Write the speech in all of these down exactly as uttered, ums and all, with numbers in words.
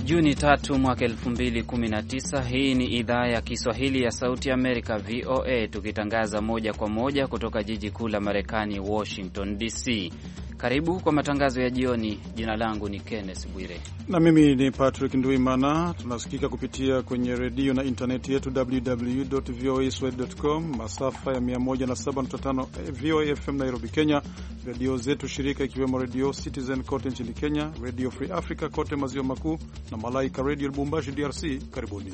Juni tatu mwaka elfu mbili kumi na tisa. Hii ni idhaa ya Kiswahili ya Sauti ya Amerika, V O A, tukitangaza moja kwa moja kutoka jiji kuu la Marekani, Washington D C. Karibu kwa matangazo ya jioni. Jina langu ni Kenneth Bwire na mimi ni Patrick Nduimana. Tunasikika kupitia kwenye redio na intaneti yetu double-u double-u double-u dot v o a swahili dot com, masafa ya mia moja na saba nukta tano V O A F M Nairobi, Kenya, redio zetu shirika ikiwemo Radio Citizen kote nchini Kenya, Radio Free Africa kote maziwa makuu na Malaika Radio Lubumbashi D R C. Karibuni.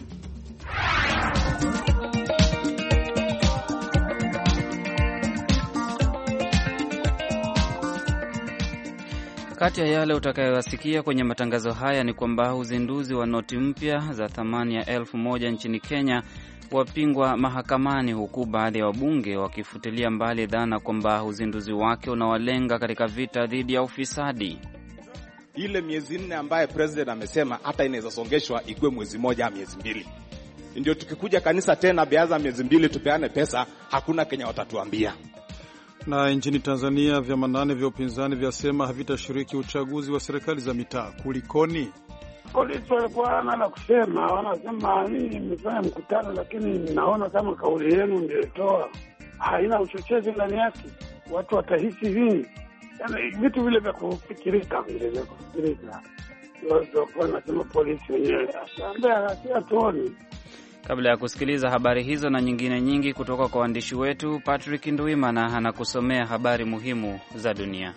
Kati ya yale utakayowasikia kwenye matangazo haya ni kwamba uzinduzi wa noti mpya za thamani ya elfu moja nchini Kenya wapingwa mahakamani, huku baadhi ya wabunge wakifutilia mbali dhana kwamba uzinduzi wake unawalenga katika vita dhidi ya ufisadi. Ile miezi nne ambaye president amesema hata inaweza songeshwa ikuwe mwezi moja au miezi mbili. Ndio tukikuja kanisa tena biaza miezi mbili tupeane pesa, hakuna Kenya watatuambia. Na nchini Tanzania vyama nane vya upinzani vyasema havitashiriki uchaguzi wa serikali za mitaa. Kulikoni? Polisi walikuwa wana kusema, wanasema hii mmefanya mkutano, lakini naona kama kauli yenu mliotoa haina uchochezi ndani yake. Watu watahisi nini? Yaani vitu vile vya kufikirika vile vya kufikirika. Ndio kwa nasema polisi wenyewe. Sasa si atuoni. Kabla ya kusikiliza habari hizo na nyingine nyingi kutoka kwa waandishi wetu, Patrick Nduimana anakusomea habari muhimu za dunia.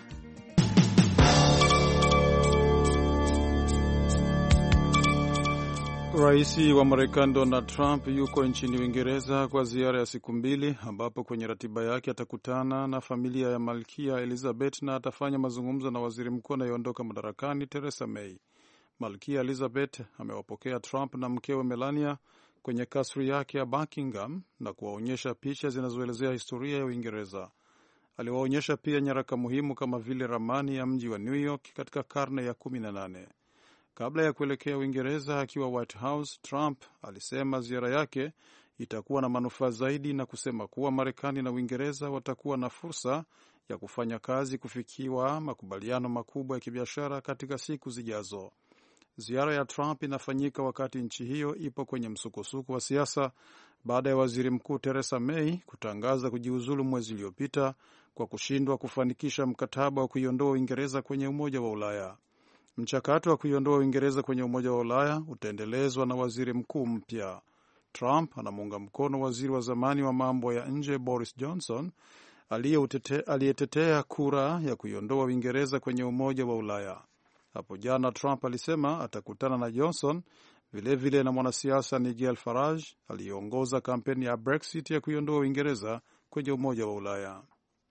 Rais wa Marekani Donald Trump yuko nchini Uingereza kwa ziara ya siku mbili, ambapo kwenye ratiba yake atakutana na familia ya Malkia Elizabeth na atafanya mazungumzo na waziri mkuu anayeondoka madarakani Theresa May. Malkia Elizabeth amewapokea Trump na mkewe Melania kwenye kasri yake ya Buckingham na kuwaonyesha picha zinazoelezea historia ya Uingereza. Aliwaonyesha pia nyaraka muhimu kama vile ramani ya mji wa New York katika karne ya kumi na nane. Kabla ya kuelekea Uingereza akiwa White House, Trump alisema ziara yake itakuwa na manufaa zaidi na kusema kuwa Marekani na Uingereza watakuwa na fursa ya kufanya kazi kufikiwa makubaliano makubwa ya kibiashara katika siku zijazo. Ziara ya Trump inafanyika wakati nchi hiyo ipo kwenye msukosuko wa siasa baada ya waziri mkuu Theresa May kutangaza kujiuzulu mwezi uliopita kwa kushindwa kufanikisha mkataba wa kuiondoa Uingereza kwenye Umoja wa Ulaya. Mchakato wa kuiondoa Uingereza kwenye Umoja wa Ulaya utaendelezwa na waziri mkuu mpya. Trump anamuunga mkono waziri wa zamani wa mambo ya nje Boris Johnson aliyetetea kura ya kuiondoa Uingereza kwenye Umoja wa Ulaya. Hapo jana Trump alisema atakutana na Johnson vilevile vile na mwanasiasa Nigel Farage aliyeongoza kampeni ya Brexit ya kuiondoa Uingereza kwenye Umoja wa Ulaya.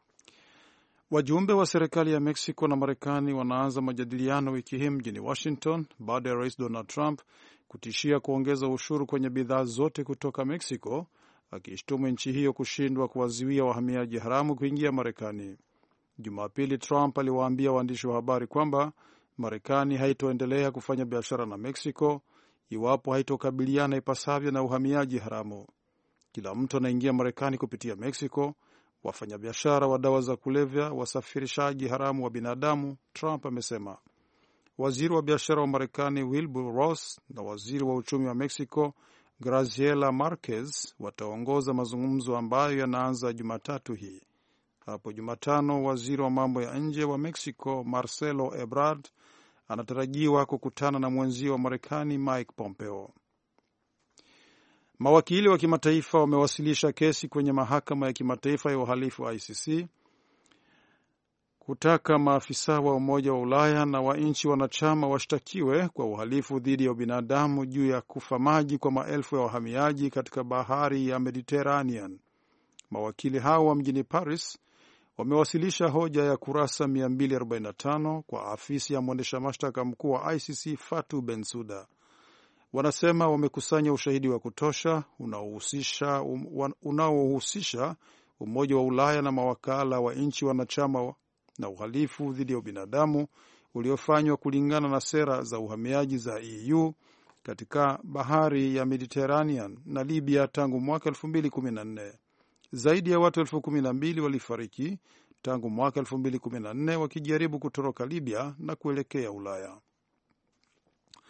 Wajumbe wa serikali ya Mexico na Marekani wanaanza majadiliano wiki hii mjini Washington baada ya Rais Donald Trump kutishia kuongeza ushuru kwenye bidhaa zote kutoka Mexico, akishtumu nchi hiyo kushindwa kuwazuia wahamiaji haramu kuingia Marekani. Jumapili Trump aliwaambia waandishi wa habari kwamba Marekani haitoendelea kufanya biashara na Mexico iwapo haitokabiliana ipasavyo na uhamiaji haramu. Kila mtu anaingia Marekani kupitia Mexico, wafanyabiashara wa dawa za kulevya, wasafirishaji haramu wa binadamu, Trump amesema. Waziri wa biashara wa Marekani Wilbur Ross na waziri wa uchumi wa Mexico Graciela Marquez wataongoza mazungumzo ambayo yanaanza Jumatatu hii. Hapo Jumatano, waziri wa mambo ya nje wa Mexico Marcelo Ebrard anatarajiwa kukutana na mwenzio wa Marekani Mike Pompeo. Mawakili wa kimataifa wamewasilisha kesi kwenye mahakama ya kimataifa ya uhalifu I C C kutaka maafisa wa Umoja wa Ulaya na wa nchi wanachama washtakiwe kwa uhalifu dhidi ya binadamu juu ya kufa maji kwa maelfu ya wahamiaji katika bahari ya Mediterranean. Mawakili hao wa mjini Paris wamewasilisha hoja ya kurasa mia mbili arobaini na tano kwa afisi ya mwendesha mashtaka mkuu wa I C C Fatou Bensouda. Wanasema wamekusanya ushahidi wa kutosha unaohusisha um, unaohusisha Umoja wa Ulaya na mawakala wa nchi wanachama na uhalifu dhidi ya binadamu uliofanywa kulingana na sera za uhamiaji za E U katika bahari ya Mediterranean na Libya tangu mwaka elfu mbili kumi na nne. Zaidi ya watu elfu kumi na mbili walifariki tangu mwaka elfu mbili kumi na nne wakijaribu kutoroka Libya na kuelekea Ulaya.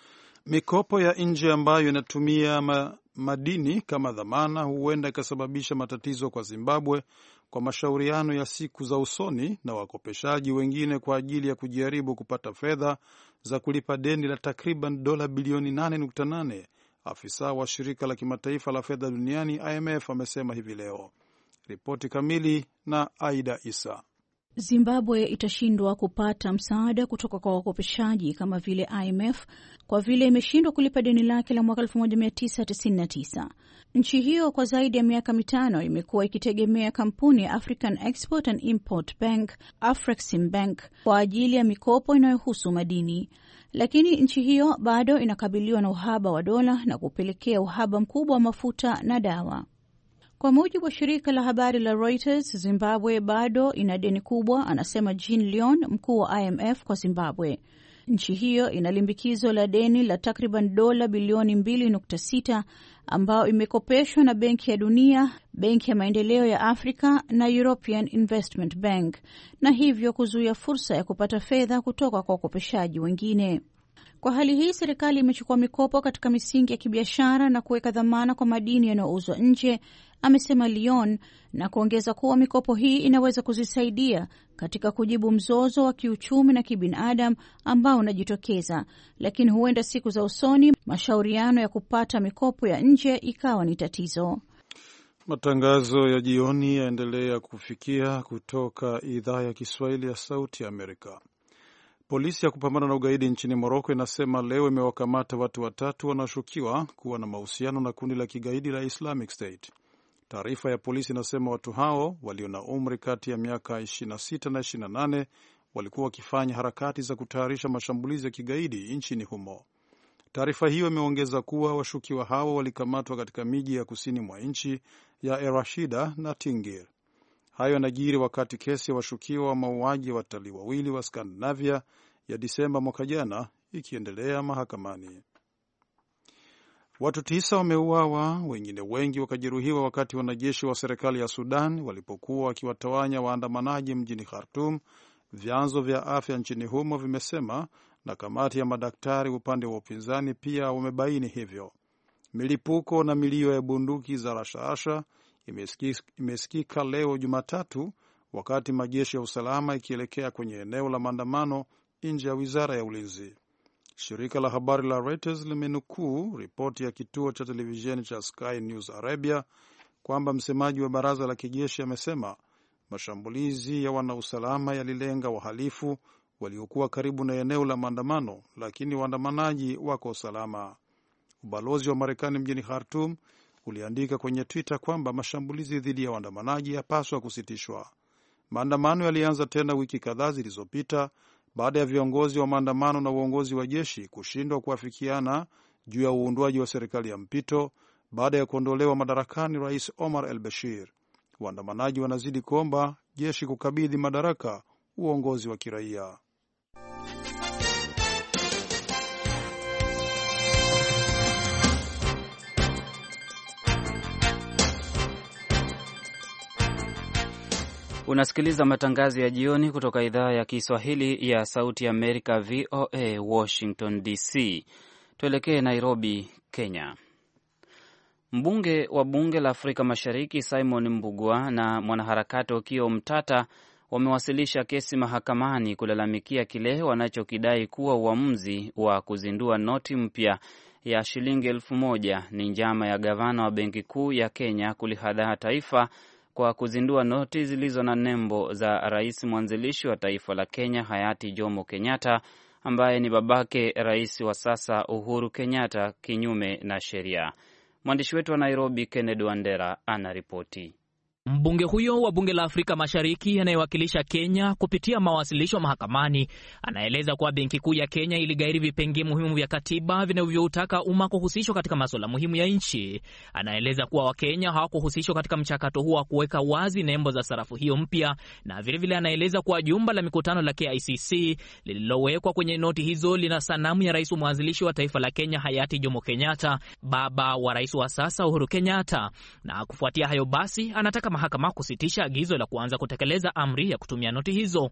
Mikopo ya nje ambayo inatumia ma, madini kama dhamana huenda ikasababisha matatizo kwa Zimbabwe kwa mashauriano ya siku za usoni na wakopeshaji wengine kwa ajili ya kujaribu kupata fedha za kulipa deni la takriban dola bilioni nane nukta nane. Afisa wa shirika la kimataifa la fedha duniani I M F amesema hivi leo. Ripoti kamili na Aida Isa. Zimbabwe itashindwa kupata msaada kutoka kwa wakopeshaji kama vile I M F kwa vile imeshindwa kulipa deni lake la mwaka elfu moja mia tisa tisini na tisa. Nchi hiyo kwa zaidi ya miaka mitano imekuwa ikitegemea kampuni ya African Export and Import Bank, Afrexim Bank, kwa ajili ya mikopo inayohusu madini. Lakini nchi hiyo bado inakabiliwa na uhaba wa dola na kupelekea uhaba mkubwa wa mafuta na dawa. Kwa mujibu wa shirika la habari la Reuters, Zimbabwe bado ina deni kubwa, anasema Jean Leon, mkuu wa I M F kwa Zimbabwe. Nchi hiyo ina limbikizo la deni la takriban dola bilioni mbili nukta sita ambao imekopeshwa na Benki ya Dunia, Benki ya Maendeleo ya Afrika na European Investment Bank, na hivyo kuzuia fursa ya kupata fedha kutoka kwa wakopeshaji wengine. Kwa hali hii, serikali imechukua mikopo katika misingi ya kibiashara na kuweka dhamana kwa madini yanayouzwa nje, amesema Leon, na kuongeza kuwa mikopo hii inaweza kuzisaidia katika kujibu mzozo wa kiuchumi na kibinadamu ambao unajitokeza, lakini huenda siku za usoni mashauriano ya kupata mikopo ya nje ikawa ni tatizo. Matangazo ya jioni yaendelea kufikia kutoka idhaa ya Kiswahili ya Sauti ya Amerika. Polisi ya kupambana na ugaidi nchini Morocco inasema leo imewakamata watu watatu wanaoshukiwa kuwa na mahusiano na kundi la kigaidi la Islamic State. Taarifa ya polisi inasema watu hao walio na umri kati ya miaka ishirini na sita na ishirini na nane walikuwa wakifanya harakati za kutayarisha mashambulizi ya kigaidi nchini humo. Taarifa hiyo imeongeza kuwa washukiwa hao walikamatwa katika miji ya kusini mwa nchi ya El Rashida na Tingir. Hayo yanajiri wakati kesi ya washukiwa wa mauaji ya watalii wawili wa Skandinavia ya Disemba mwaka jana ikiendelea mahakamani. Watu tisa wameuawa, wengine wengi wakajeruhiwa wakati wanajeshi wa serikali ya Sudan walipokuwa wakiwatawanya waandamanaji mjini Khartoum, vyanzo vya afya nchini humo vimesema, na kamati ya madaktari upande wa upinzani pia wamebaini hivyo. Milipuko na milio ya bunduki za rashasha imesikika leo Jumatatu wakati majeshi ya usalama ikielekea kwenye eneo la maandamano nje ya wizara ya ulinzi. Shirika la habari la Reuters limenukuu ripoti ya kituo cha televisheni cha Sky News Arabia kwamba msemaji wa baraza la kijeshi amesema mashambulizi ya wanausalama yalilenga wahalifu waliokuwa karibu na eneo la maandamano, lakini waandamanaji wako salama. Ubalozi wa Marekani mjini Khartoum uliandika kwenye Twitter kwamba mashambulizi dhidi ya waandamanaji yapaswa kusitishwa. Maandamano yalianza tena wiki kadhaa zilizopita baada ya viongozi wa maandamano na uongozi wa jeshi kushindwa kuafikiana juu ya uundwaji wa serikali ya mpito baada ya kuondolewa madarakani Rais Omar al-Bashir. Waandamanaji wanazidi kuomba jeshi kukabidhi madaraka uongozi wa kiraia. Unasikiliza matangazo ya jioni kutoka idhaa ya Kiswahili ya Sauti ya Amerika, V O A, Washington D C. Tuelekee Nairobi, Kenya. Mbunge wa bunge la Afrika Mashariki Simon Mbugua na mwanaharakati Okiya Mtata wamewasilisha kesi mahakamani kulalamikia kile wanachokidai kuwa uamuzi wa kuzindua noti mpya ya shilingi elfu moja ni njama ya gavana wa Benki Kuu ya Kenya kulihadaa taifa kwa kuzindua noti zilizo na nembo za rais mwanzilishi wa taifa la Kenya hayati Jomo Kenyatta, ambaye ni babake rais wa sasa Uhuru Kenyatta, kinyume na sheria. Mwandishi wetu wa Nairobi Kennedy Wandera anaripoti. Mbunge huyo wa bunge la Afrika Mashariki anayewakilisha Kenya kupitia mawasilisho mahakamani anaeleza kuwa Benki Kuu ya Kenya iligairi vipengee muhimu vya katiba vinavyoutaka umma kuhusishwa katika masuala muhimu ya nchi. Anaeleza kuwa Wakenya hawakuhusishwa katika mchakato huo wa kuweka wazi nembo za sarafu hiyo mpya, na vile vile anaeleza kuwa jumba la mikutano la K I C C lililowekwa kwenye noti hizo lina sanamu ya rais mwanzilishi wa taifa la Kenya hayati Jomo Kenyatta, baba wa rais wa sasa Uhuru Kenyatta. Na kufuatia hayo basi anataka mahakama kusitisha agizo la kuanza kutekeleza amri ya kutumia noti hizo.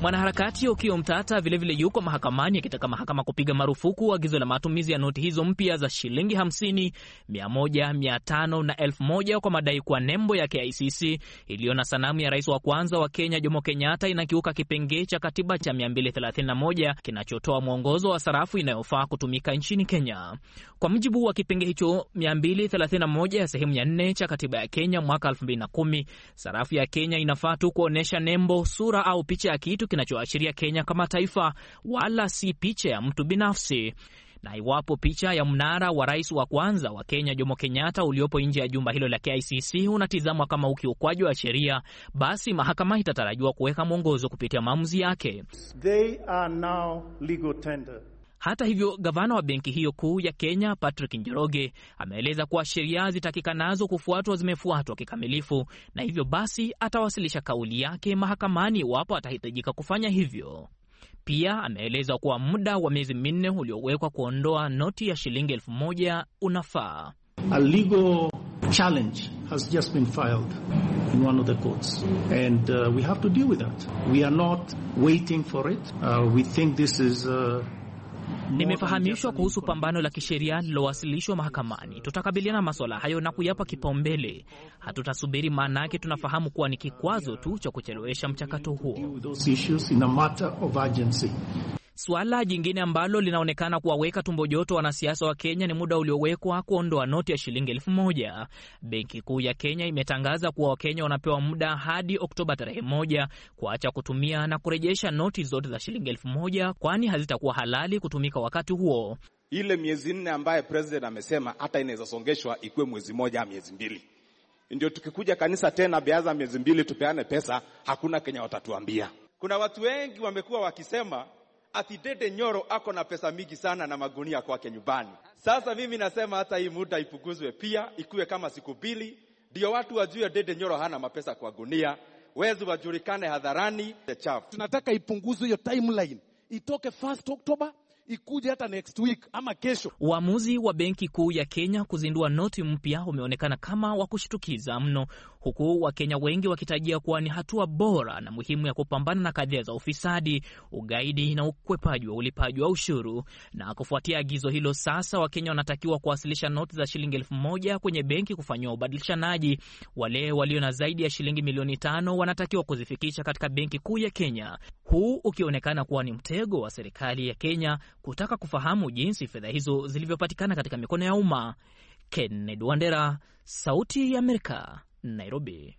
Mwanaharakati Okiya Omtata vilevile yuko mahakamani akitaka mahakama kupiga marufuku agizo la matumizi ya noti hizo mpya za shilingi hamsini, mia moja, mia tano na elfu moja kwa madai kuwa nembo ya K I C C iliyo na sanamu ya rais wa kwanza wa Kenya Jomo Kenyatta inakiuka kipengee cha katiba cha mia mbili thelathini na moja kinachotoa mwongozo wa sarafu inayofaa kutumika nchini Kenya. Kwa mujibu wa kipengee hicho mia mbili thelathini na moja ya sehemu ya nne cha katiba ya Kenya mwaka elfu mbili na kumi, sarafu ya Kenya inafaa tu kuonesha nembo, sura au picha ya kitu kinachoashiria Kenya kama taifa, wala si picha ya mtu binafsi. Na iwapo picha ya mnara wa rais wa kwanza wa Kenya Jomo Kenyatta uliopo nje ya jumba hilo la K I C C unatizamwa kama ukiukwaji wa sheria, basi mahakama itatarajiwa kuweka mwongozo kupitia maamuzi yake. They are now legal tender. Hata hivyo, gavana wa benki hiyo kuu ya Kenya Patrick Njoroge ameeleza kuwa sheria zitakikanazo kufuatwa zimefuatwa kikamilifu, na hivyo basi atawasilisha kauli yake mahakamani iwapo atahitajika kufanya hivyo. Pia ameeleza kuwa muda wa miezi minne uliowekwa kuondoa noti ya shilingi elfu moja unafaa. A legal challenge has just been filed in one of the courts and uh, we have to deal with that. We are not waiting for it. Uh, we think this is uh, Nimefahamishwa kuhusu pambano la kisheria lilowasilishwa mahakamani. Tutakabiliana masuala hayo na kuyapa kipaumbele. Hatutasubiri, maana yake tunafahamu kuwa ni kikwazo tu cha kuchelewesha mchakato huo. Suala jingine ambalo linaonekana kuwaweka tumbo joto wanasiasa wa Kenya ni muda uliowekwa kuondoa noti ya shilingi elfu moja. Benki Kuu ya Kenya imetangaza kuwa Wakenya wanapewa muda hadi Oktoba tarehe moja kuacha kutumia na kurejesha noti zote za shilingi elfu moja, kwani hazitakuwa halali kutumika wakati huo. Ile miezi nne ambaye president amesema hata inaweza songeshwa ikuwe mwezi moja au miezi mbili. Ndio tukikuja kanisa tena biaza miezi mbili tupeane pesa, hakuna Kenya watatuambia. Kuna watu wengi wamekuwa wakisema ati Dede Nyoro ako na pesa mingi sana na magunia kwake nyumbani. Sasa mimi nasema hata hii muda ipunguzwe pia, ikuwe kama siku mbili, ndio watu wajue Dede Nyoro hana mapesa kwa gunia, wezi wajulikane hadharani. Tunataka ipunguzwe hiyo timeline, itoke first October ikuje hata next week ama kesho. Uamuzi wa Benki Kuu ya Kenya kuzindua noti mpya umeonekana kama wa kushtukiza mno, huku Wakenya wengi wakitajia kuwa ni hatua bora na muhimu ya kupambana na kadhia za ufisadi, ugaidi na ukwepaji wa ulipaji wa ushuru. Na kufuatia agizo hilo, sasa Wakenya wanatakiwa kuwasilisha noti za shilingi elfu moja kwenye benki kufanywa ubadilishanaji. Wale walio na zaidi ya shilingi milioni tano wanatakiwa kuzifikisha katika Benki Kuu ya Kenya, huu ukionekana kuwa ni mtego wa serikali ya Kenya kutaka kufahamu jinsi fedha hizo zilivyopatikana katika mikono ya umma. Kennedy Wandera, Sauti ya Amerika, Nairobi.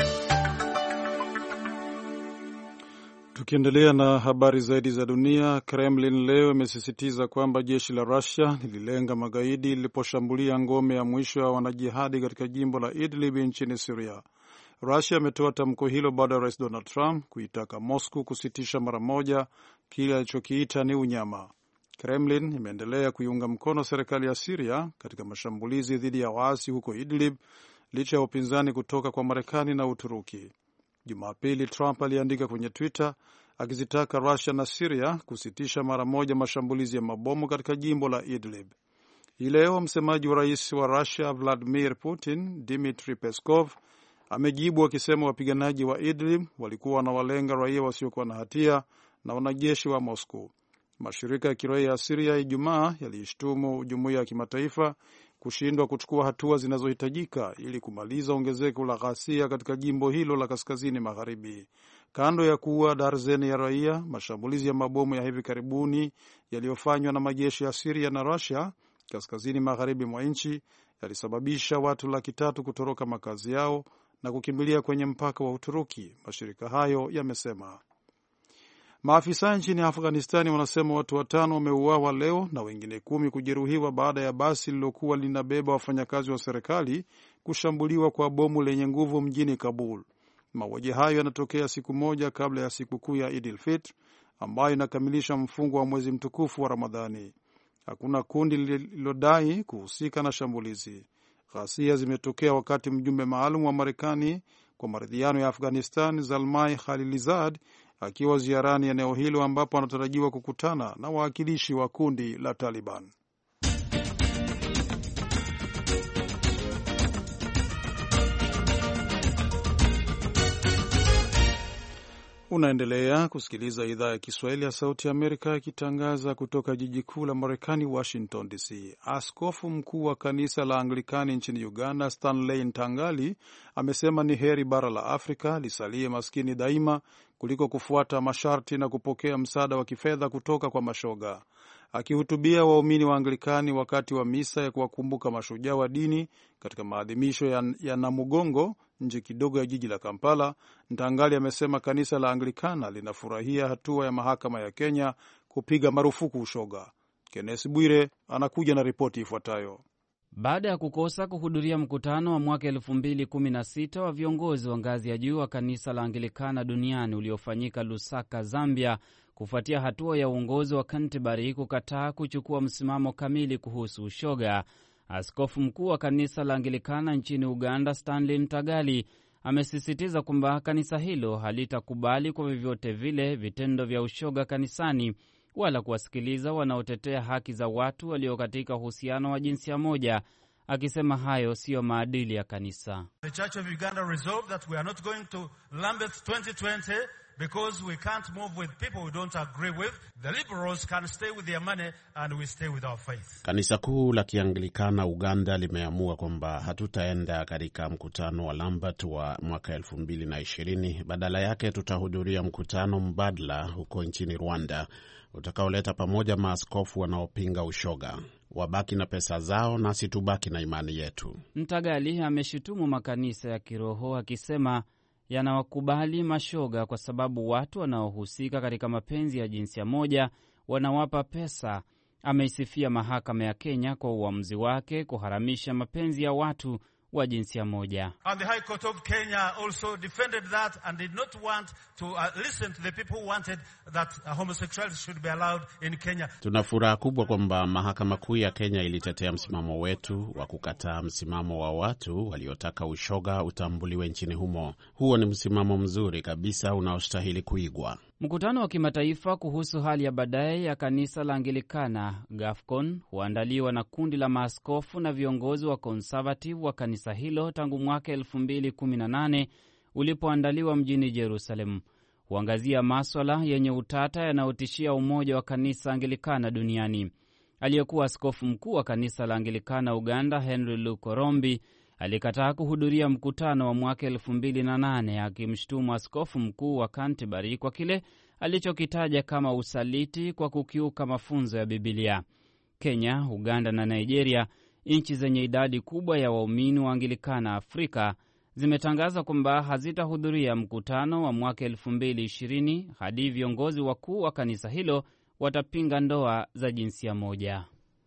Tukiendelea na habari zaidi za dunia, Kremlin leo imesisitiza kwamba jeshi la Russia lililenga magaidi liliposhambulia ngome ya mwisho ya wanajihadi katika jimbo la Idlib nchini Syria. Russia ametoa tamko hilo baada ya Rais Donald Trump kuitaka Moscow kusitisha mara moja kile alichokiita ni unyama. Kremlin imeendelea kuiunga mkono serikali ya Syria katika mashambulizi dhidi ya waasi huko Idlib licha ya upinzani kutoka kwa Marekani na Uturuki. Jumapili, Trump aliandika kwenye Twitter akizitaka Russia na Syria kusitisha mara moja mashambulizi ya mabomu katika jimbo la Idlib. Hii leo msemaji wa rais wa Russia Vladimir Putin, Dmitry Peskov, amejibu akisema wapiganaji wa Idlib walikuwa wanawalenga raia wasiokuwa na hatia na wanajeshi wa Moscow. Mashirika ya kiraia ya Syria Ijumaa yaliishtumu jumuiya ya kimataifa kushindwa kuchukua hatua zinazohitajika ili kumaliza ongezeko la ghasia katika jimbo hilo la kaskazini magharibi. Kando ya kuua darzeni ya raia, mashambulizi ya mabomu ya hivi karibuni yaliyofanywa na majeshi ya Syria na Russia kaskazini magharibi mwa nchi yalisababisha watu laki tatu kutoroka makazi yao na kukimbilia kwenye mpaka wa Uturuki, mashirika hayo yamesema. Maafisa nchini Afghanistani wanasema watu watano wameuawa leo na wengine kumi kujeruhiwa baada ya basi lilokuwa linabeba wafanyakazi wa serikali kushambuliwa kwa bomu lenye nguvu mjini Kabul. Mauaji hayo yanatokea siku moja kabla ya sikukuu ya Eid al-Fitr ambayo inakamilisha mfungo wa mwezi mtukufu wa Ramadhani. Hakuna kundi lililodai kuhusika na shambulizi. Ghasia zimetokea wakati mjumbe maalum wa Marekani kwa maridhiano ya Afghanistan Zalmay Khalilzad akiwa ziarani eneo hilo ambapo anatarajiwa kukutana na wawakilishi wa kundi la Taliban. Unaendelea kusikiliza idhaa ya Kiswahili ya Sauti ya Amerika ikitangaza kutoka jiji kuu la Marekani, Washington D C. Askofu mkuu wa kanisa la Anglikani nchini Uganda, Stanley Ntangali, amesema ni heri bara la Afrika lisalie maskini daima kuliko kufuata masharti na kupokea msaada wa kifedha kutoka kwa mashoga. Akihutubia waumini wa Anglikani wakati wa misa ya kuwakumbuka mashujaa wa dini katika maadhimisho ya, ya Namugongo nje kidogo ya jiji la Kampala, Ntangali amesema kanisa la Anglikana linafurahia hatua ya mahakama ya Kenya kupiga marufuku ushoga. Kenneth Bwire anakuja na ripoti ifuatayo. Baada ya kukosa kuhudhuria mkutano wa mwaka elfu mbili kumi na sita wa viongozi wa ngazi ya juu wa kanisa la Anglikana duniani uliofanyika Lusaka, Zambia, kufuatia hatua ya uongozi wa Canterbury kukataa kuchukua msimamo kamili kuhusu ushoga, askofu mkuu wa kanisa la Anglikana nchini Uganda, Stanley Ntagali, amesisitiza kwamba kanisa hilo halitakubali kwa vyovyote vile vitendo vya ushoga kanisani wala kuwasikiliza wanaotetea haki za watu walio katika uhusiano wa jinsia moja, akisema hayo siyo maadili ya kanisa. The Church of Uganda resolved that we are not going to Lambeth twenty twenty because we can't move with people we don't agree with. The liberals can stay with their money and we stay with our faith. Kanisa kuu la Kianglikana Uganda limeamua kwamba hatutaenda katika mkutano wa Lambeth wa mwaka elfu mbili na ishirini. Badala yake tutahudhuria mkutano mbadala huko nchini Rwanda utakaoleta pamoja maaskofu wanaopinga ushoga. Wabaki na pesa zao na situbaki na imani yetu. Ntagali ameshutumu makanisa ya kiroho akisema yanawakubali mashoga kwa sababu watu wanaohusika katika mapenzi ya jinsia moja wanawapa pesa. Ameisifia mahakama ya Kenya kwa uamuzi wake kuharamisha mapenzi ya watu wa jinsia moja. And the High Court of Kenya also defended that and did not want to uh, listen to the people who wanted that uh, homosexuality should be allowed in Kenya. Tuna furaha kubwa kwamba mahakama kuu ya Kenya ilitetea msimamo wetu wa kukataa msimamo wa watu waliotaka ushoga utambuliwe nchini humo. Huo ni msimamo mzuri kabisa unaostahili kuigwa. Mkutano wa kimataifa kuhusu hali ya baadaye ya kanisa la Anglikana, GAFCON, huandaliwa na kundi la maaskofu na viongozi wa conservative wa kanisa hilo tangu mwaka elfu mbili kumi na nane ulipoandaliwa mjini Jerusalem. Huangazia maswala yenye utata yanayotishia umoja wa kanisa Anglikana duniani. Aliyekuwa askofu mkuu wa kanisa la Anglikana Uganda, Henry Lukorombi, alikataa kuhudhuria mkutano wa mwaka elfu mbili na nane akimshtumu askofu mkuu wa Canterbury kwa kile alichokitaja kama usaliti kwa kukiuka mafunzo ya Biblia. Kenya, Uganda na Nigeria, nchi zenye idadi kubwa ya waumini wa Anglikana Afrika, zimetangaza kwamba hazitahudhuria mkutano wa mwaka elfu mbili ishirini hadi viongozi wakuu wa kanisa hilo watapinga ndoa za jinsia moja.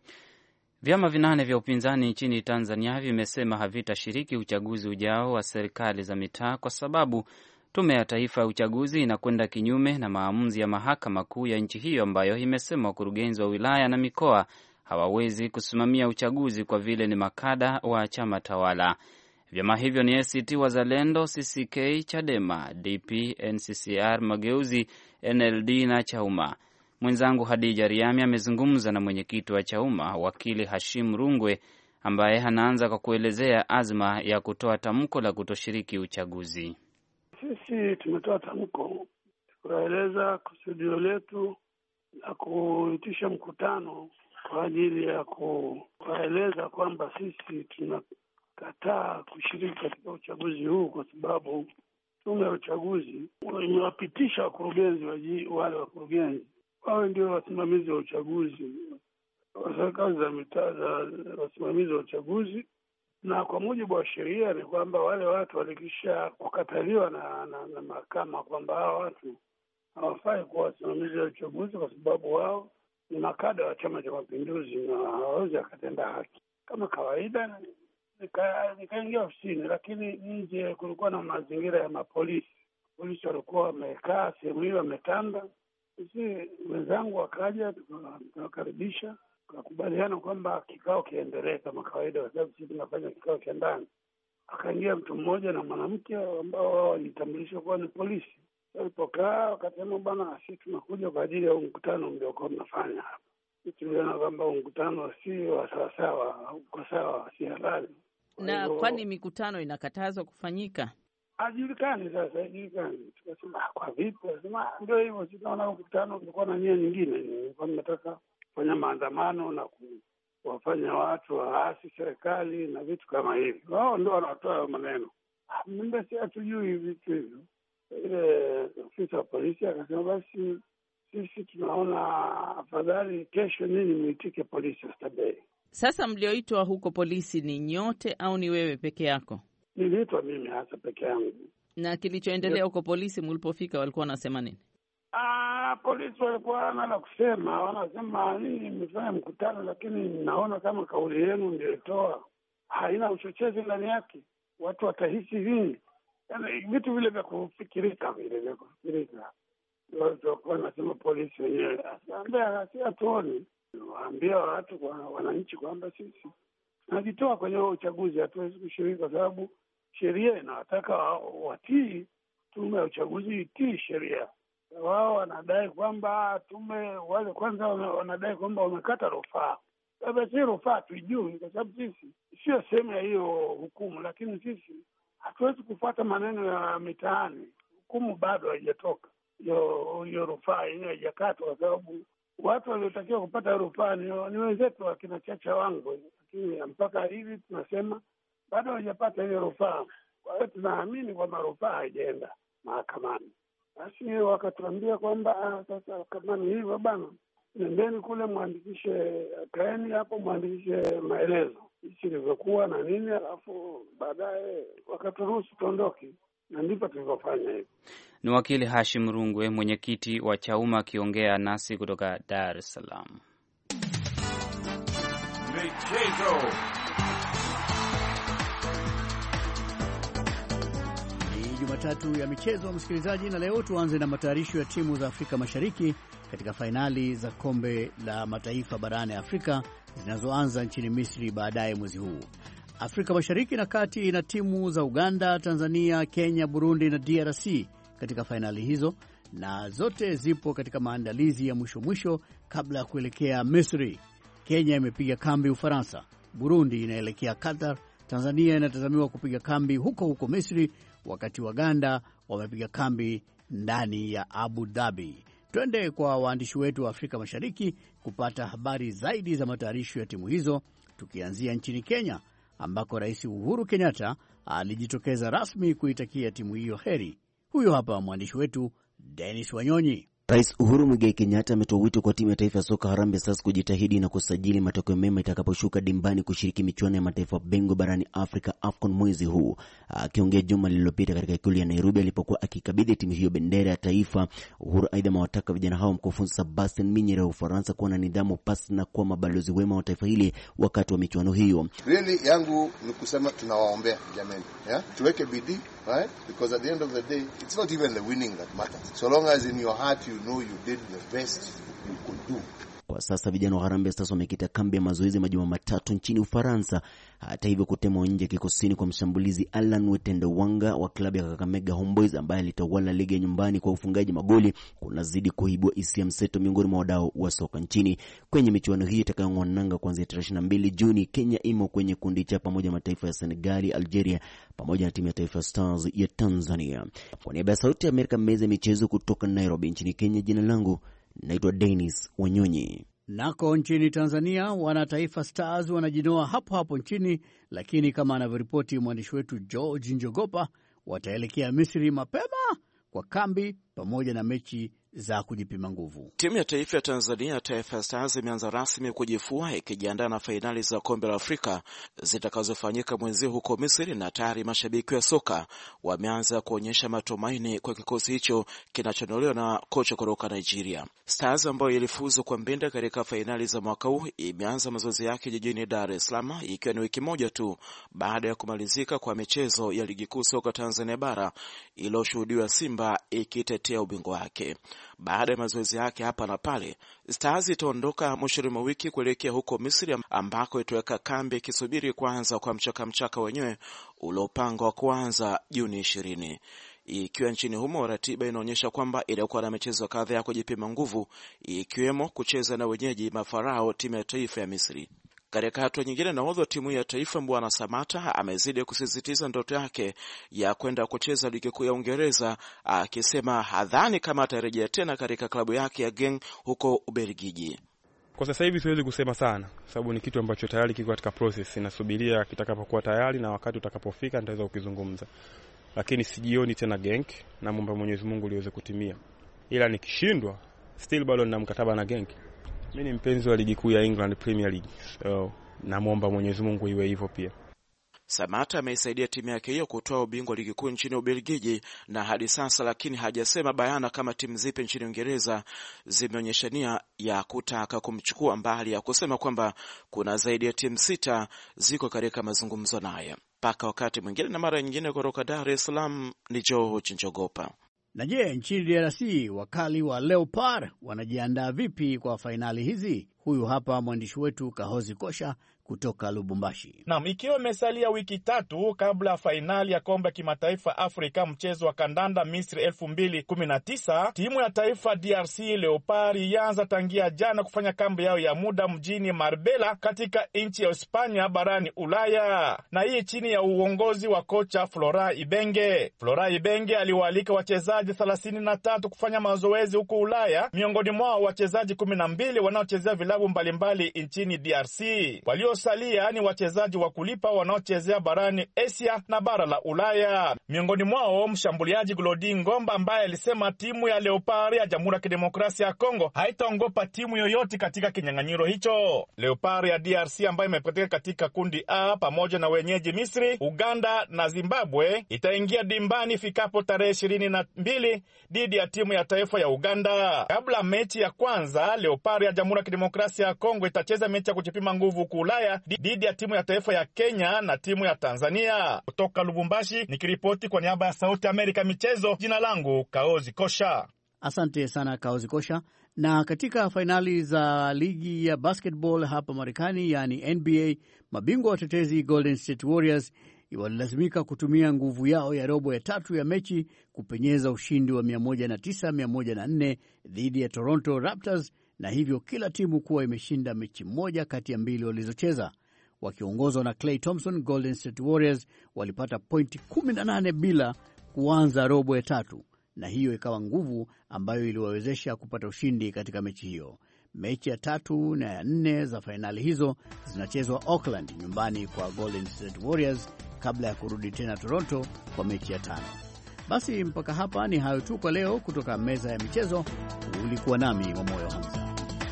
Vyama vinane vya upinzani nchini Tanzania vimesema havitashiriki uchaguzi ujao wa serikali za mitaa kwa sababu Tume ya Taifa ya Uchaguzi inakwenda kinyume na maamuzi ya mahakama kuu ya nchi hiyo ambayo imesema wakurugenzi wa wilaya na mikoa hawawezi kusimamia uchaguzi kwa vile ni makada wa chama tawala. Vyama hivyo ni A C T Wazalendo, C C K, Chadema, D P, N C C R Mageuzi, N L D na Chauma. Mwenzangu Hadija Riami amezungumza na mwenyekiti wa Chauma, wakili Hashim Rungwe, ambaye anaanza kwa kuelezea azma ya kutoa tamko la kutoshiriki uchaguzi. Sisi tumetoa tamko kueleza kusudio letu na kuitisha mkutano kwa ajili ya kueleza kwamba sisi tunakataa kushiriki katika uchaguzi huu kwa sababu tume ya uchaguzi imewapitisha wakurugenzi wale wakurugenzi wao ndio wasimamizi wa uchaguzi wa serikali za mitaa za wasimamizi wa uchaguzi, na kwa mujibu wa sheria ni kwamba wale watu walikisha kukataliwa na, na, na mahakama kwamba hao watu hawafai kuwa wasimamizi wa uchaguzi kwa sababu wao ni makada wa Chama cha Mapinduzi na hawawezi akatenda haki. Kama kawaida nikaingia nika ofisini, lakini nje kulikuwa na mazingira ya mapolisi. Polisi walikuwa wamekaa sehemu hiyo wametanda. Sisi wenzangu wakaja, tukawakaribisha, tukakubaliana kwamba kikao kiendelee kama kawaida kwa sababu sisi tunafanya kikao cha ndani. Akaingia mtu mmoja na mwanamke ambao wao walitambulishwa kuwa ni polisi. Walipokaa wakasema, bwana, sisi tunakuja kwa ajili ya huu mkutano mliokuwa mnafanya hapa. Tuliona kwamba huu mkutano si wa sawasawa, uko sawa, si halali. Na kwani mikutano inakatazwa kufanyika? Hajulikani sasa, hajulikani. Tukasema kwa vipi? Nasema ndio hivyo, sitaona mkutano ulikuwa na nia nyingine. Nilikuwa nimetaka kufanya maandamano na kuwafanya watu waasi serikali na vitu kama hivi. Wao ndio wanatoa maneno. Mimi si hatujui vitu hivyo. Ile ofisa wa polisi akasema basi sisi tunaona afadhali kesho nini muitike polisi Oysterbay. Sasa mlioitwa huko polisi ni nyote au ni wewe peke yako? Niliitwa mimi hasa peke yangu. Na kilichoendelea huko polisi mlipofika walikuwa wanasema nini? Ah, polisi walikuwa wana kusema, wanasema nini mmefanya mkutano lakini naona kama kauli yenu ndio toa haina uchochezi ndani yake. Watu watahisi nini? Yaani vitu vile vya kufikirika vile vya kufikirika. Watu wanasema polisi wenyewe. Sasa si atuoni. Waambia watu kwa wananchi kwamba sisi tunajitoa kwenye uchaguzi, hatuwezi kushiriki kwa sababu sheria inawataka watii, tume ya uchaguzi itii sheria. Wao wanadai kwamba tume wale kwanza wanadai kwamba wamekata rufaa. Sasa si rufaa tuijui kwa sababu sisi sio sehemu ya hiyo hukumu, lakini sisi hatuwezi kufuata maneno ya mitaani. Hukumu bado haijatoka. Hiyo hiyo rufaa yenyewe haijakatwa kwa sababu watu waliotakiwa kupata rufaa ni, ni wenzetu wakina Chacha wangu, lakini mpaka hivi tunasema bado hawajapata hiyo rufaa. Kwa hiyo tunaamini kwamba rufaa haijaenda mahakamani. Basi wakatuambia kwamba sasa kama ni hivyo bana, nendeni kule mwandikishe, kaeni hapo mwandikishe maelezo hichi ilivyokuwa na nini, alafu baadaye wakaturuhusu tuondoke, na ndipo tulivyofanya hivyo. Ni wakili Hashim Rungwe, mwenyekiti wa Chauma, akiongea nasi kutoka Dar es Salaam. Michezo. Ni Jumatatu ya michezo, msikilizaji, na leo tuanze na matayarisho ya timu za Afrika Mashariki katika fainali za kombe la mataifa barani Afrika zinazoanza nchini Misri baadaye mwezi huu. Afrika Mashariki na Kati ina timu za Uganda, Tanzania, Kenya, Burundi na D R C katika fainali hizo, na zote zipo katika maandalizi ya mwisho mwisho kabla ya kuelekea Misri. Kenya imepiga kambi Ufaransa, Burundi inaelekea Qatar, Tanzania inatazamiwa kupiga kambi huko huko Misri, wakati Uganda wamepiga kambi ndani ya Abu Dhabi. Twende kwa waandishi wetu wa Afrika Mashariki kupata habari zaidi za matayarisho ya timu hizo, tukianzia nchini Kenya ambako Rais Uhuru Kenyatta alijitokeza rasmi kuitakia timu hiyo heri. Huyo hapa mwandishi wetu Dennis Wanyonyi. Rais Uhuru Muigai Kenyatta ametoa wito kwa timu ya taifa ya soka Harambee Stars kujitahidi na kusajili matokeo mema itakaposhuka dimbani kushiriki michuano ya mataifa bingwa barani Afrika AFCON mwezi huu. Akiongea juma lililopita katika ikulu ya Nairobi alipokuwa akikabidhi timu hiyo bendera ya taifa, Uhuru aidha mawataka vijana hao mkufunzi Sebastian Minyere wa Ufaransa kuwa na nidhamu pasi na kuwa mabalozi wema wa taifa hili wakati wa michuano hiyo. Really yangu ni kusema tunawaombea jamani, yeah? Tuweke bidii, right? Because at the end of the day it's not even the winning that matters. So long as in your heart you know you did the best you could do. Kwa sasa vijana wa Harambee Stars wamekita kambi ya mazoezi majuma matatu nchini Ufaransa. Hata hivyo kutemwa nje kikosini kwa mshambulizi Alan Wetendewanga wa klabu ya Kakamega Homeboys ambaye alitawala ligi ya nyumbani kwa ufungaji magoli kunazidi kuibua hisia mseto miongoni mwa wadau wa soka nchini. Kwenye michuano hii itakayong'oa kuanzia tarehe ishirini na mbili Juni, Kenya imo kwenye kundi cha pamoja mataifa ya Senegali, Algeria pamoja na timu ya Taifa Stars ya Tanzania. Kwa niaba ya Sauti ya Amerika, meza michezo kutoka Nairobi nchini Kenya, jina langu naitwa Dennis Wanyonyi. Nako nchini Tanzania, wana Taifa Stars wanajinoa hapo hapo nchini, lakini kama anavyoripoti mwandishi wetu George Njogopa, wataelekea Misri mapema kwa kambi pamoja na mechi za kujipima nguvu. Timu ya taifa ya Tanzania, Taifa Stars, imeanza rasmi kujifua ikijiandaa na fainali za kombe la Afrika zitakazofanyika mwezi huko Misri, na tayari mashabiki wa soka wameanza kuonyesha matumaini kwa kikosi hicho kinachonolewa na kocha kutoka Nigeria. Stars ambayo ilifuzu kwa mbinda katika fainali za mwaka huu imeanza mazoezi yake jijini Dar es Salaam ikiwa ni wiki moja tu baada ya kumalizika kwa michezo ya ligi kuu soka Tanzania bara iliyoshuhudiwa Simba ikitetea ubingwa wake. Baada ya mazoezi yake hapa na pale, Stars itaondoka mwishoni mwa wiki kuelekea huko Misri ambako itaweka kambi ikisubiri kuanza kwa mchaka mchaka wenyewe uliopangwa kuanza Juni ishirini. Ikiwa nchini humo, ratiba inaonyesha kwamba itakuwa na michezo kadhaa ya kujipima nguvu, ikiwemo kucheza na wenyeji Mafarao, timu ya taifa ya Misri. Katika hatua nyingine, nahodha wa timu ya taifa Mbwana Samata amezidi kusisitiza ndoto yake ya kwenda kucheza ligi kuu ya Uingereza, akisema hadhani kama atarejea tena katika klabu yake ya Genk huko Ubelgiji. Kwa sasa hivi siwezi kusema sana, sababu ni kitu ambacho tayari kiko katika process, inasubiria kitakapokuwa tayari na wakati utakapofika nitaweza kukizungumza. Lakini sijioni tena Genk, na muomba Mwenyezi Mungu liweze kutimia. Ila nikishindwa, still bado nina mkataba na Genk. Mimi ni mpenzi wa ligi kuu ya England Premier League. So, na muomba Mwenyezi Mungu iwe hivyo pia. Samata ameisaidia timu yake hiyo kutoa ubingwa ligi kuu nchini Ubelgiji na hadi sasa, lakini hajasema bayana kama timu zipi nchini Uingereza zimeonyesha nia ya kutaka kumchukua, mbali ya kusema kwamba kuna zaidi ya timu sita ziko katika mazungumzo naye. Mpaka wakati mwingine na mara nyingine, kutoka Dar es Salaam ni George Njogopa. Na je, nchini D R C wakali wa Leopard wanajiandaa vipi kwa fainali hizi? Huyu hapa mwandishi wetu Kahozi Kosha kutoka Lubumbashi. Naam, ikiwa imesalia wiki tatu kabla ya fainali ya kombe ya kimataifa Afrika mchezo wa kandanda Misri elfu mbili kumi na tisa, timu ya taifa D R C Leopard ianza tangia jana kufanya kambi yao ya muda mjini Marbella katika nchi ya Hispania barani Ulaya, na hii chini ya uongozi wa kocha Florent Ibenge. Florent Ibenge aliwaalika wachezaji thelathini na tatu kufanya mazoezi huko Ulaya, miongoni mwao wachezaji kumi na mbili wanaochezea vilabu mbalimbali nchini D R C. Walio salia ni wachezaji wa kulipa wanaochezea barani Asia na bara la Ulaya. Miongoni mwao mshambuliaji Glodi Ngomba ambaye alisema timu ya Leopard ya Jamhuri ya Kidemokrasia ya Kongo haitaongopa timu yoyote katika kinyang'anyiro hicho. Leopard ya D R C ambayo imepatikana katika kundi A pamoja na wenyeji Misri, Uganda na Zimbabwe itaingia dimbani fikapo tarehe ishirini na mbili dhidi ya timu ya taifa ya Uganda. Kabla mechi ya kwanza, Leopard ya Jamhuri ya Kidemokrasia ya Kongo itacheza mechi ya kujipima nguvu Ulaya dhidi ya timu ya taifa ya Kenya na timu ya Tanzania. Kutoka Lubumbashi nikiripoti kwa niaba ya Sauti Amerika michezo, jina langu Kaozi Kosha. Asante sana Kaozi Kosha. Na katika fainali za ligi ya basketball hapa Marekani, yani N B A, mabingwa watetezi Golden State Warriors walilazimika kutumia nguvu yao ya robo ya tatu ya mechi kupenyeza ushindi wa mia moja na tisa mia moja na nne dhidi ya Toronto Raptors, na hivyo kila timu kuwa imeshinda mechi moja kati ya mbili walizocheza. Wakiongozwa na Klay Thompson, Golden State Warriors walipata pointi kumi na nane bila kuanza robo ya tatu, na hiyo ikawa nguvu ambayo iliwawezesha kupata ushindi katika mechi hiyo. Mechi ya tatu na ya nne za fainali hizo zinachezwa Auckland, nyumbani kwa Golden State Warriors, kabla ya kurudi tena Toronto kwa mechi ya tano. Basi mpaka hapa ni hayo tu kwa leo kutoka meza ya michezo. Ulikuwa nami Mwamoyo Hamza.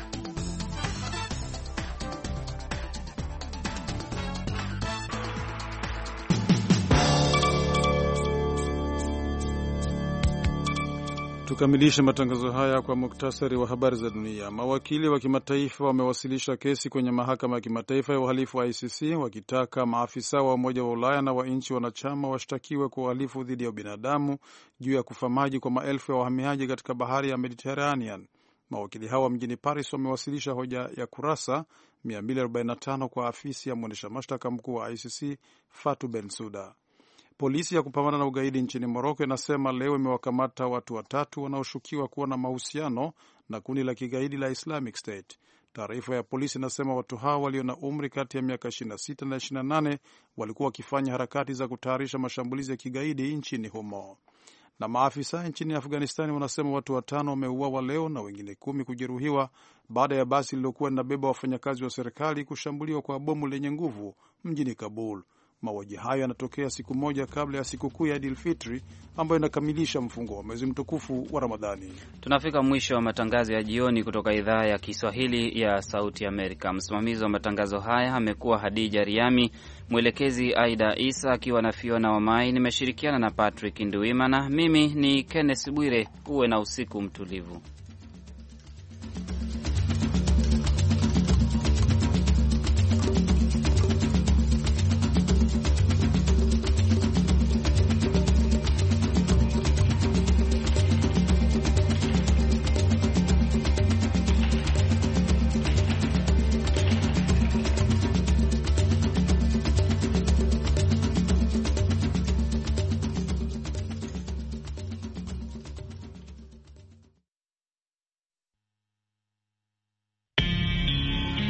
Tukamilishe matangazo haya kwa muktasari wa habari za dunia. Mawakili wa kimataifa wamewasilisha kesi kwenye mahakama ya kimataifa ya uhalifu wa I C C wakitaka maafisa wa Umoja wa Ulaya na wa nchi wanachama washtakiwe kwa uhalifu dhidi ya ubinadamu juu ya kufa maji kwa maelfu ya wahamiaji katika bahari ya Mediterranean. Mawakili hawa mjini Paris wamewasilisha hoja ya kurasa mia mbili arobaini na tano kwa afisi ya mwendesha mashtaka mkuu wa I C C Fatou Bensouda. Polisi ya kupambana na ugaidi nchini Morocco inasema leo imewakamata watu watatu wanaoshukiwa kuwa na mahusiano na kundi la kigaidi la Islamic State. Taarifa ya polisi inasema watu hao walio na umri kati ya miaka ishirini na sita na ishirini na nane walikuwa wakifanya harakati za kutayarisha mashambulizi ya kigaidi nchini humo. Na maafisa nchini Afghanistani wanasema watu watano wameuawa leo na wengine kumi kujeruhiwa baada ya basi lililokuwa linabeba wafanyakazi wa serikali kushambuliwa kwa bomu lenye nguvu mjini Kabul. Mauaji hayo yanatokea siku moja kabla ya sikukuu ya Eid Fitri ambayo inakamilisha mfungo wa mwezi mtukufu wa Ramadhani. Tunafika mwisho wa matangazo ya jioni kutoka idhaa ya Kiswahili ya Sauti Amerika. Msimamizi wa matangazo haya amekuwa Hadija Riami, mwelekezi Aida Isa akiwa na Fiona Wamai. Nimeshirikiana na Patrick Nduimana. Mimi ni Kenneth Bwire. Uwe na usiku mtulivu.